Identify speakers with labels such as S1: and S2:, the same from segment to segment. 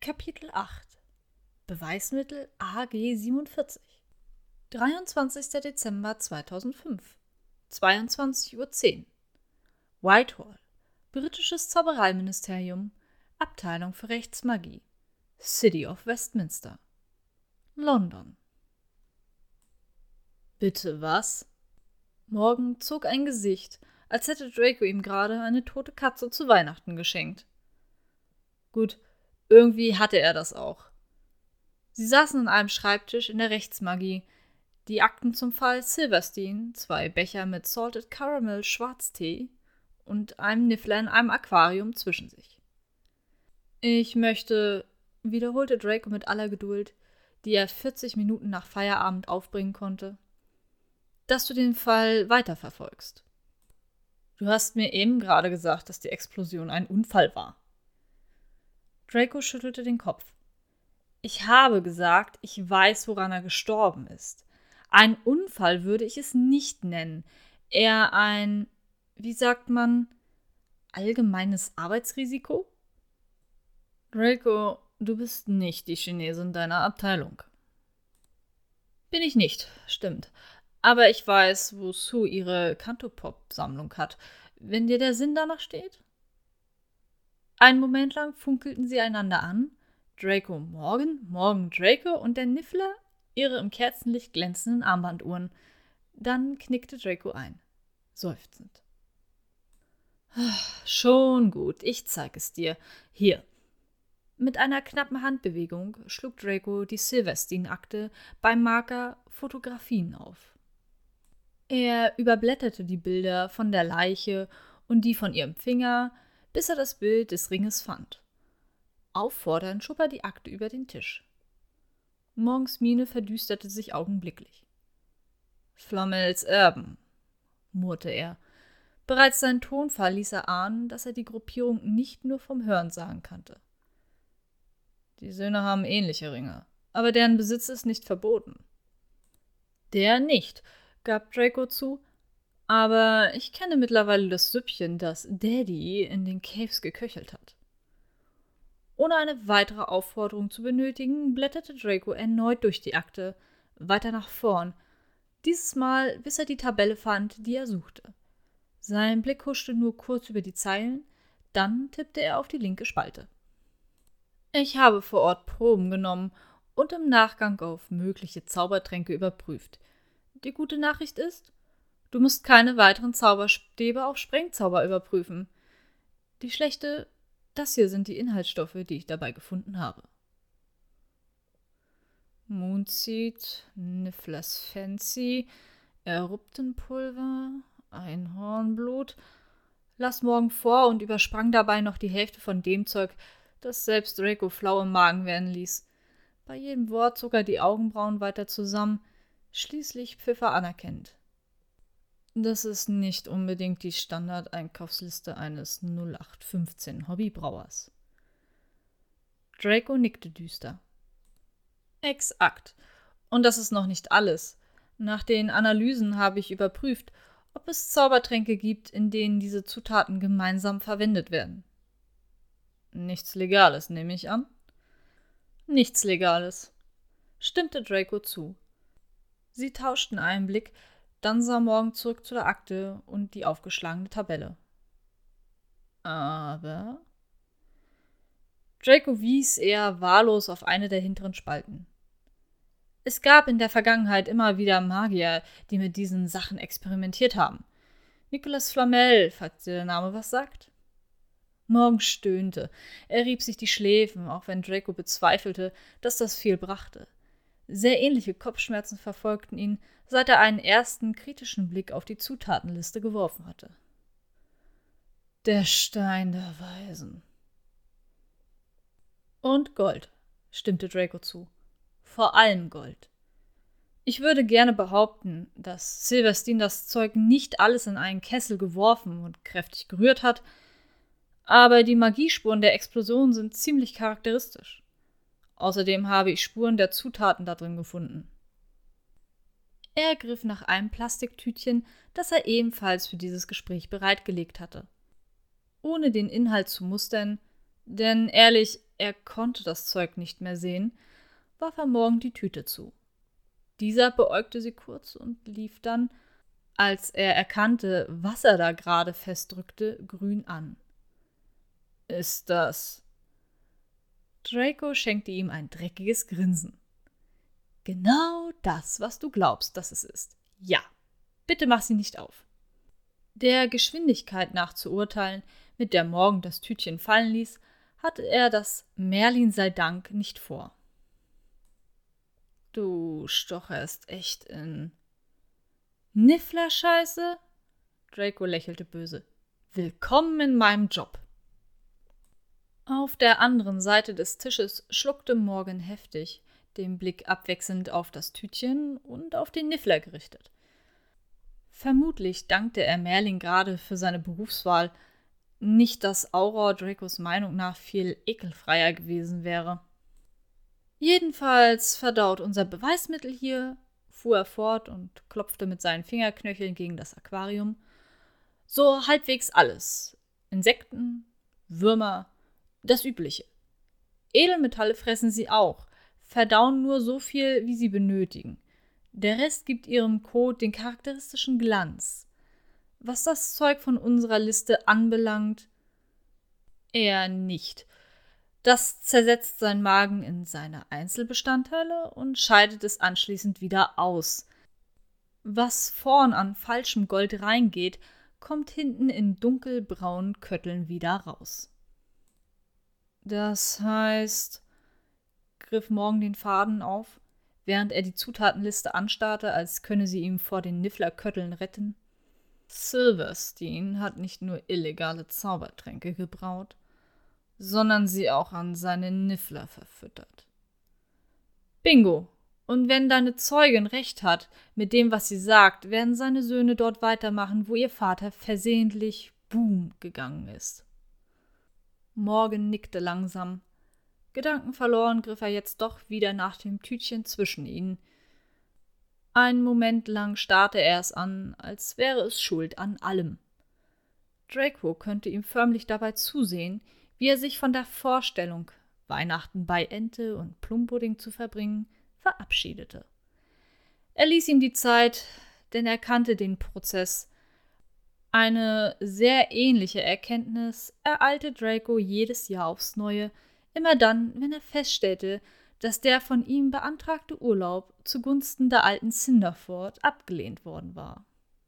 S1: Kapitel 8 Beweismittel AG47 23. Dezember 2005 22:10 Uhr Whitehall, britisches Zaubereiministerium, Abteilung für Rechtsmagie, City of Westminster, London. Bitte was? Morgan zog ein Gesicht, als hätte Draco ihm gerade eine tote Katze zu Weihnachten geschenkt. Gut, irgendwie hatte er das auch. Sie saßen an einem Schreibtisch in der Rechtsmagie, die Akten zum Fall Silverstein, 2 Becher mit Salted Caramel Schwarztee und einem Niffler in einem Aquarium zwischen sich. Ich möchte, wiederholte Draco mit aller Geduld, die er 40 Minuten nach Feierabend aufbringen konnte, dass du den Fall weiterverfolgst. Du hast mir eben gerade gesagt, dass die Explosion ein Unfall war. Draco schüttelte den Kopf. Ich habe gesagt, ich weiß, woran er gestorben ist. Ein Unfall würde ich es nicht nennen. Eher ein, wie sagt man, allgemeines Arbeitsrisiko? Draco, du bist nicht die Chinesin deiner Abteilung. Bin ich nicht, stimmt. Aber ich weiß, wo Sue ihre Cantopop-Sammlung hat, wenn dir der Sinn danach steht. Einen Moment lang funkelten sie einander an, Draco Morgan, Morgan Draco und der Niffler ihre im Kerzenlicht glänzenden Armbanduhren. Dann knickte Draco ein, seufzend. Schon gut, ich zeig es dir. Hier. Mit einer knappen Handbewegung schlug Draco die Silverstein-Akte beim Marker Fotografien auf. Er überblätterte die Bilder von der Leiche und die von ihrem Finger, bis er das Bild des Ringes fand. Auffordernd schob er die Akte über den Tisch. Morgens Miene verdüsterte sich augenblicklich. Flamels Erben, murrte er. Bereits sein Tonfall ließ er ahnen, dass er die Gruppierung nicht nur vom Hörensagen kannte. Die Söhne haben ähnliche Ringe, aber deren Besitz ist nicht verboten. Der nicht, gab Draco zu, aber ich kenne mittlerweile das Süppchen, das Daddy in den Caves geköchelt hat. Ohne eine weitere Aufforderung zu benötigen, blätterte Draco erneut durch die Akte, weiter nach vorn, dieses Mal bis er die Tabelle fand, die er suchte. Sein Blick huschte nur kurz über die Zeilen, dann tippte er auf die linke Spalte. Ich habe vor Ort Proben genommen und im Nachgang auf mögliche Zaubertränke überprüft. Die gute Nachricht ist, du musst keine weiteren Zauberstäbe auf Sprengzauber überprüfen. Die schlechte, das hier sind die Inhaltsstoffe, die ich dabei gefunden habe. Moonseed, Nifflers Fancy, Eruptenpulver, Einhornblut. Las Morgan vor und übersprang dabei noch die Hälfte von dem Zeug, das selbst Draco flau im Magen werden ließ. Bei jedem Wort zog er die Augenbrauen weiter zusammen, schließlich pfiff er anerkennend. Das ist nicht unbedingt die Standardeinkaufsliste eines 0815 Hobbybrauers. Draco nickte düster. Exakt. Und das ist noch nicht alles. Nach den Analysen habe ich überprüft, ob es Zaubertränke gibt, in denen diese Zutaten gemeinsam verwendet werden. Nichts Legales, nehme ich an. Nichts Legales, stimmte Draco zu. Sie tauschten einen Blick, dann sah Morgan zurück zu der Akte und die aufgeschlagene Tabelle. Aber Draco wies eher wahllos auf eine der hinteren Spalten. Es gab in der Vergangenheit immer wieder Magier, die mit diesen Sachen experimentiert haben. Nicolas Flamel, falls dir der Name was sagt. Morgan stöhnte. Er rieb sich die Schläfen, auch wenn Draco bezweifelte, dass das viel brachte. Sehr ähnliche Kopfschmerzen verfolgten ihn, seit er einen ersten kritischen Blick auf die Zutatenliste geworfen hatte. Der Stein der Weisen. Und Gold, stimmte Draco zu. Vor allem Gold. Ich würde gerne behaupten, dass Silverstein das Zeug nicht alles in einen Kessel geworfen und kräftig gerührt hat, aber die Magiespuren der Explosion sind ziemlich charakteristisch. Außerdem habe ich Spuren der Zutaten da drin gefunden. Er griff nach einem Plastiktütchen, das er ebenfalls für dieses Gespräch bereitgelegt hatte. Ohne den Inhalt zu mustern, denn ehrlich, er konnte das Zeug nicht mehr sehen, warf er Morgan die Tüte zu. Dieser beäugte sie kurz und lief dann, als er erkannte, was er da gerade festdrückte, grün an. »Ist das?« Draco schenkte ihm ein dreckiges Grinsen. »Genau das, was du glaubst, dass es ist. Ja, bitte mach sie nicht auf.« Der Geschwindigkeit nach zu urteilen, mit der Morgan das Tütchen fallen ließ, hatte er das Merlin sei Dank nicht vor. »Du stocherst echt in Niffler-Scheiße?« Draco lächelte böse. »Willkommen in meinem Job.« Auf der anderen Seite des Tisches schluckte Morgan heftig, den Blick abwechselnd auf das Tütchen und auf den Niffler gerichtet. Vermutlich dankte er Merlin gerade für seine Berufswahl, nicht, dass Auror Dracos Meinung nach viel ekelfreier gewesen wäre. »Jedenfalls verdaut unser Beweismittel hier«, fuhr er fort und klopfte mit seinen Fingerknöcheln gegen das Aquarium, »so halbwegs alles. Insekten, Würmer, das Übliche. Edelmetalle fressen sie auch, verdauen nur so viel, wie sie benötigen. Der Rest gibt ihrem Kot den charakteristischen Glanz. Was das Zeug von unserer Liste anbelangt, eher nicht. Das zersetzt seinen Magen in seine Einzelbestandteile und scheidet es anschließend wieder aus. Was vorn an falschem Gold reingeht, kommt hinten in dunkelbraunen Kötteln wieder raus.« »Das heißt«, griff Morgan den Faden auf, während er die Zutatenliste anstarrte, als könne sie ihm vor den Niffler-Kötteln retten. »Silverstein hat nicht nur illegale Zaubertränke gebraut, sondern sie auch an seine Niffler verfüttert.« »Bingo! Und wenn deine Zeugin recht hat mit dem, was sie sagt, werden seine Söhne dort weitermachen, wo ihr Vater versehentlich Boom gegangen ist.« Morgan nickte langsam. Gedankenverloren griff er jetzt doch wieder nach dem Tütchen zwischen ihnen. Einen Moment lang starrte er es an, als wäre es schuld an allem. Draco könnte ihm förmlich dabei zusehen, wie er sich von der Vorstellung, Weihnachten bei Ente und Plumpudding zu verbringen, verabschiedete. Er ließ ihm die Zeit, denn er kannte den Prozess. Eine sehr ähnliche Erkenntnis ereilte Draco jedes Jahr aufs Neue, immer dann, wenn er feststellte, dass der von ihm beantragte Urlaub zugunsten der alten Cinderford abgelehnt worden war.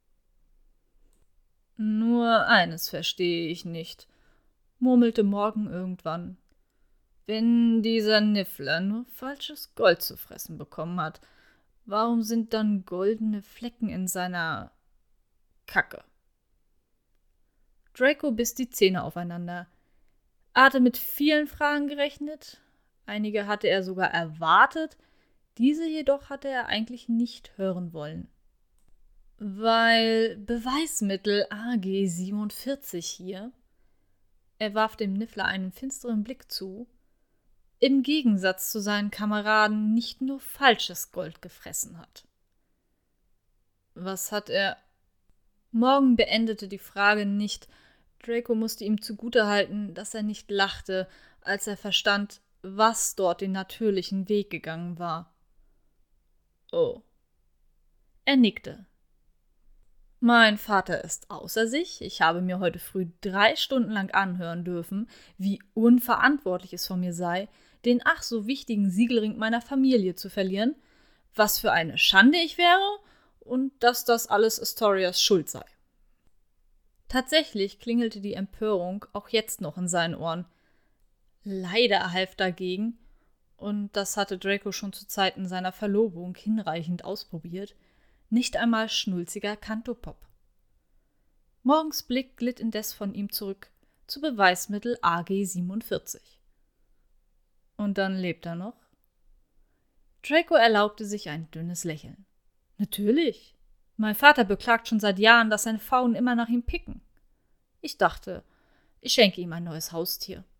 S1: »Nur eines verstehe ich nicht«, murmelte Morgan irgendwann. »Wenn dieser Niffler nur falsches Gold zu fressen bekommen hat, warum sind dann goldene Flecken in seiner Kacke?« Draco biss die Zähne aufeinander. Er hatte mit vielen Fragen gerechnet, einige hatte er sogar erwartet, diese jedoch hatte er eigentlich nicht hören wollen. »Weil Beweismittel AG 47 hier«, er warf dem Niffler einen finsteren Blick zu, »im Gegensatz zu seinen Kameraden nicht nur falsches Gold gefressen hat.« »Was hat er?« Morgan beendete die Frage nicht. Draco musste ihm zugutehalten, dass er nicht lachte, als er verstand, was dort den natürlichen Weg gegangen war. »Oh.« Er nickte. »Mein Vater ist außer sich. Ich habe mir heute früh 3 Stunden lang anhören dürfen, wie unverantwortlich es von mir sei, den ach so wichtigen Siegelring meiner Familie zu verlieren, was für eine Schande ich wäre und dass das alles Astorias Schuld sei.« Tatsächlich klingelte die Empörung auch jetzt noch in seinen Ohren. Leider half dagegen, und das hatte Draco schon zu Zeiten seiner Verlobung hinreichend ausprobiert, nicht einmal schnulziger Cantopop. Morgans Blick glitt indes von ihm zurück zu Beweismittel AG 47. »Und dann lebt er noch?« Draco erlaubte sich ein dünnes Lächeln. »Natürlich. Mein Vater beklagt schon seit Jahren, dass seine Faunen immer nach ihm picken. Ich dachte, ich schenke ihm ein neues Haustier.«